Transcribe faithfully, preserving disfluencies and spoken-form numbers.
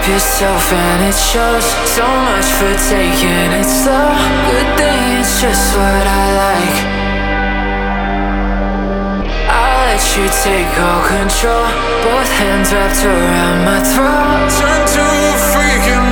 yourself and it shows. So much for taking it slow. Good thing it's just what I like. I'll let you take all control. Both hands wrapped around my throat. Turn to a freak and